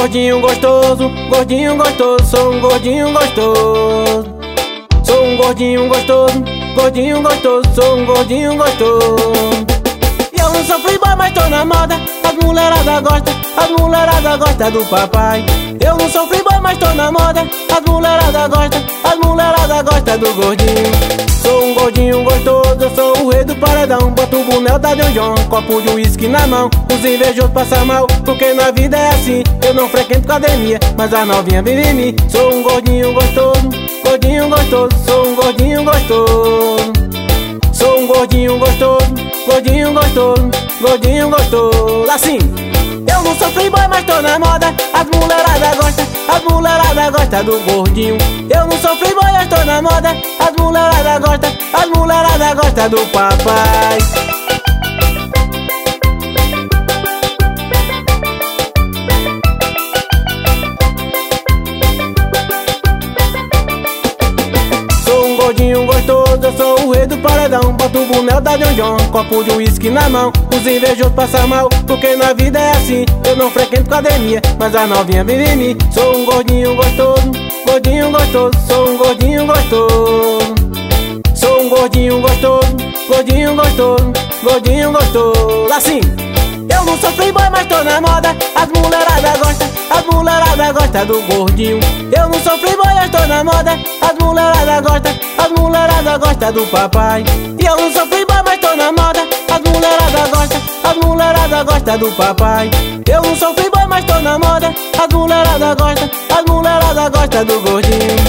gordinho gostoso, gordinho gostoso, sou um gordinho gostoso. Sou um gordinho gostoso, gordinho gostoso, sou um gordinho gostoso. E eu não sou playboy, mas tô na moda. As mulherada gosta, as mulherada gosta do papai. Eu não sou playboy, mas tô na moda. As mulherada gosta, as mulherada gosta do gordinho. Sou um gordinho gostoso, eu sou o rei do paredão. Boto o boné da John John, copo de uísque na mão. Os invejosos passam mal, porque na vida é assim. Eu não frequento academia, mas a novinha vive em mim. Sou um gordinho gostoso, gordinho gostoso, sou um gordinho gostoso. Sou um gordinho gostoso, gordinho gostoso, gordinho gostoso. Assim, eu não sou playboy, mas tô na moda. As mulherada gosta, as mulherada gosta do gordinho. Eu não sou playboy, mas tô na moda. As mulherada gosta, as mulherada gosta do papai. Gordinho gostoso, eu sou o rei do paredão. Boto o boné da John John, copo de uísque na mão. Os invejosos passam mal, porque na vida é assim. Eu não frequento academia, mas a novinha vive em mim. Sou um gordinho gostoso, gordinho gostoso, sou um gordinho gostoso. Sou um gordinho gostoso, gordinho gostoso, gordinho gostoso. Assim, eu não sou playboy, mas tô na moda. As mulherada gosta, as mulherada gosta do gordinho. Eu não sou playboy, mas tô na moda. As mulherada gosta, as mulherada gosta do papai. E eu não sou playboy, mas tô na moda. As mulherada gosta, as mulherada gosta do papai. Eu não sou playboy, mas tô na moda. As mulherada gosta, as mulherada gosta do gordinho.